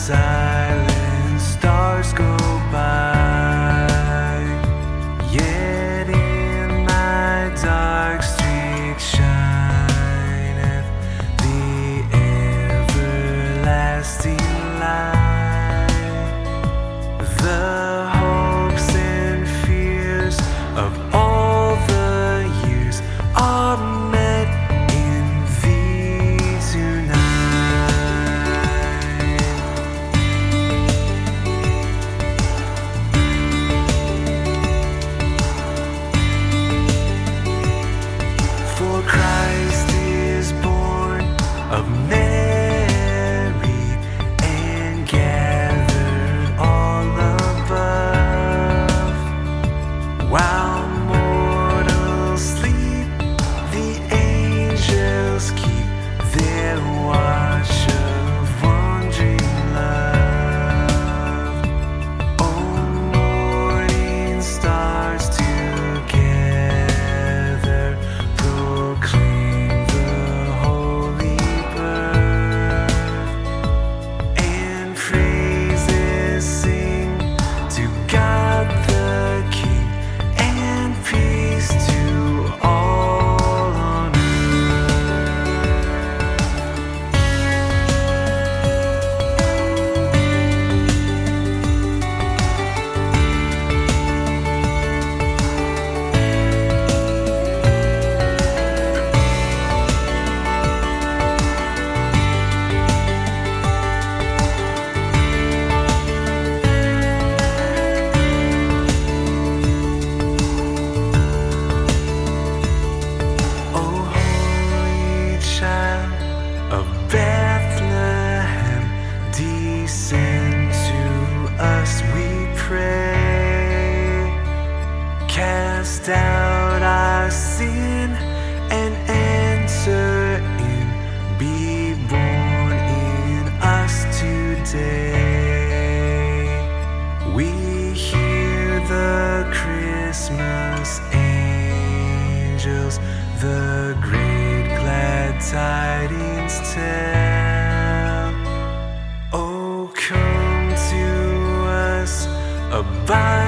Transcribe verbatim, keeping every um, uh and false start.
silent stars go by, yet in my dark street shineth the everlasting light. The hopes and fears of all the years are met in thee tonight. For Christ is born of Mary and gathered all above. While mortals sleep, the angels keep their watch of wondering love. O morning stars together proclaim the holy birth, and praises sing to God the King, and peace to all on O holy child of Bethlehem, descend to us, we pray. Cast out our sin and enter in. Be born in us today. We hear the Christmas angels the great glad tidings tell. Oh, come to us, abide